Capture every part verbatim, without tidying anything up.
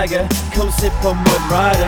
tiger, come sip on my rider.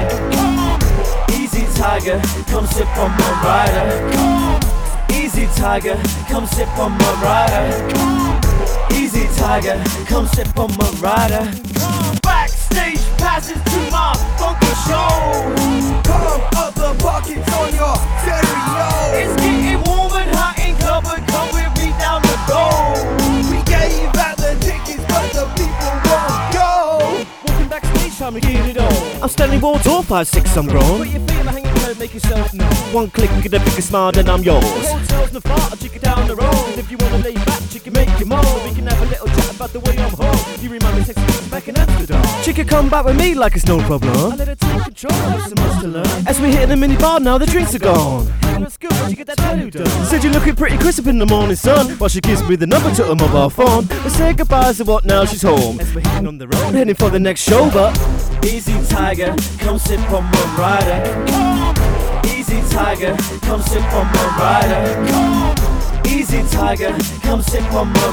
Easy tiger, come sip on my rider. Easy tiger, come sip on my rider. Easy tiger, come sip on my rider. Backstage passes to my funky show. Come up the buckets on your stereo. It's getting warm and hot in club, but come with me down the road. We gave out the tickets, but the people won't go. Walking backstage, time to get it on. I'm standing wall tall, five six, I'm grown. Put your feet on the hanging curve, make yourself known. One click, get a bigger smile, then I'm yours. The hotel's in the far, I'll check it down the road. If you wanna lay back, chicken, make you moan. We can have a little chat about the way I'm home. You remind me of sexy back in Amsterdam. Chicken, come back with me like it's no problem. I let her take control, there's so much to learn. As we hit the mini bar, now the drinks are gone. That's good, but you get that tattoo done. Said you're looking pretty crisp in the morning sun, while she gives me the number to her mobile phone. We say goodbyes and what now, she's home. As we're heading on the road, heading for the next show, but easy tiger, come sip on my rider. Easy tiger, come sip on my rider. Easy tiger, come sip on my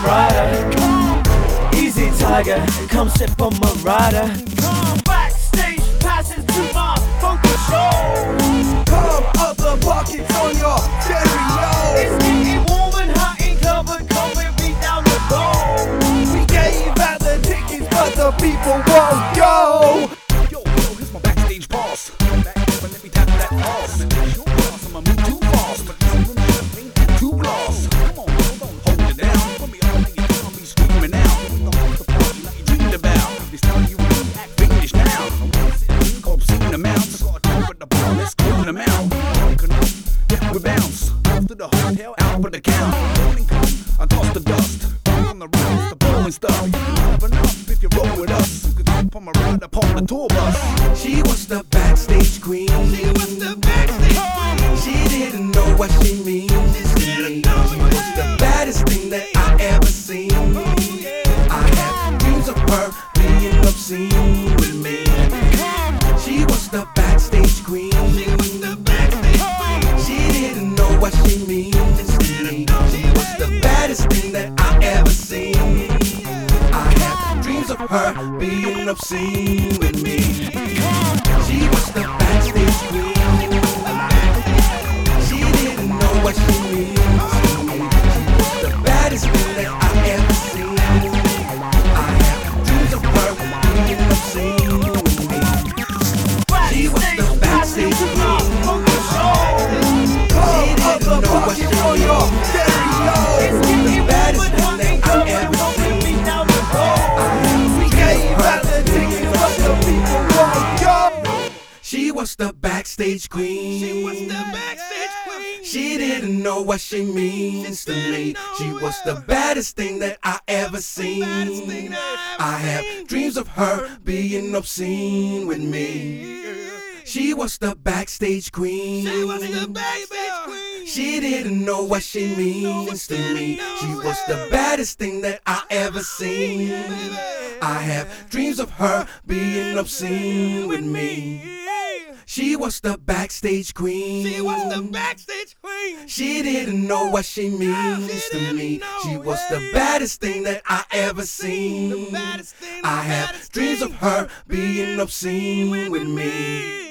rider. Easy tiger, come sip on my rider. Backstage passes to my funky show. Come up the buckets on your stereo. It's getting warm and hot in club, but come with me down the road. We gave out the tickets, but the people won't go. Yo, yo, here's my backstage boss. Back up and let me tap that boss. Too fast, I'ma move too fast, but this room champagne too gloss. Come on, hold on, hold it down. Put me on and you can't be screaming out. We don't have the party like you dreamed about. This time you really act fiendish now. I wanna sit in the club, singing them out. I got a talk with the bar, let's clean them out. Broken up, yeah, we bounce. Off to the hotel, out for the count. Morning come, I toss the dust. Back on the road, it's the bowling stuff. You can open up if you roll with us. You can jump on my ride upon the tour bus. She was the backstage queen. She was the backstage queen. She didn't know what she means to me. She was the baddest thing that I ever seen. I had dreams of her being obscene with me. She was the backstage queen. She was the backstage queen. She didn't know what she means to me. She was the baddest thing that I ever seen. I had dreams of her being obscene with me. She was the backstage queen. She didn't know what she means to me. She was the baddest thing that I ever seen. I had dreams of her being obscene with me. She was the backstage queen. She didn't know what she means. She was the baddest thing that I ever seen. We gave out the tickets, but the people won't go. She was the backstage queen. She was the backstage queen. She didn't know what she means to me. She was the baddest thing that I ever seen. I have dreams of her being obscene with me. She was the backstage queen. She was the backstage queen. She didn't know what she means to me. She was the baddest thing that I ever seen. I have dreams of her being obscene with me. She was the backstage queen. She was the backstage queen. She didn't know what she means to me. She was the baddest thing that I ever seen. I have dreams of her being obscene with me.